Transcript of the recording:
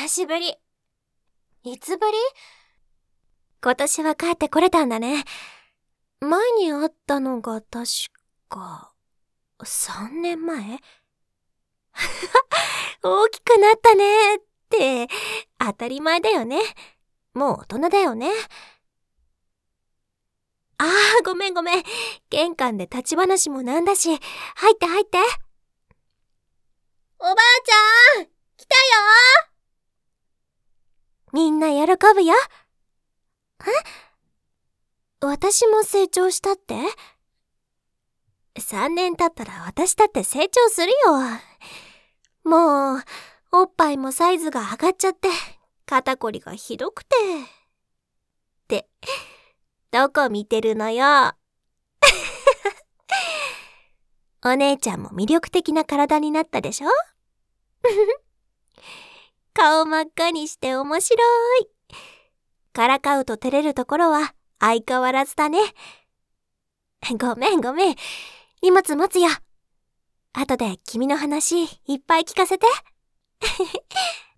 久しぶり。いつぶり？今年は帰ってこれたんだね。前に会ったのが確か、3年前？大きくなったねって、当たり前だよね。もう大人だよね。ああ、ごめん。玄関で立ち話もなんだし、入って。おばあちゃん、来たよ。みんな喜ぶよ。私も成長したって？ 3 年経ったら私だって成長するよ。もう、おっぱいもサイズが上がっちゃって、肩こりがひどくて。って、どこ見てるのよ。お姉ちゃんも魅力的な体になったでしょ？顔真っ赤にして面白い。からかうと照れるところは相変わらずだね。ごめん。荷物持つよ。後で君の話いっぱい聞かせて。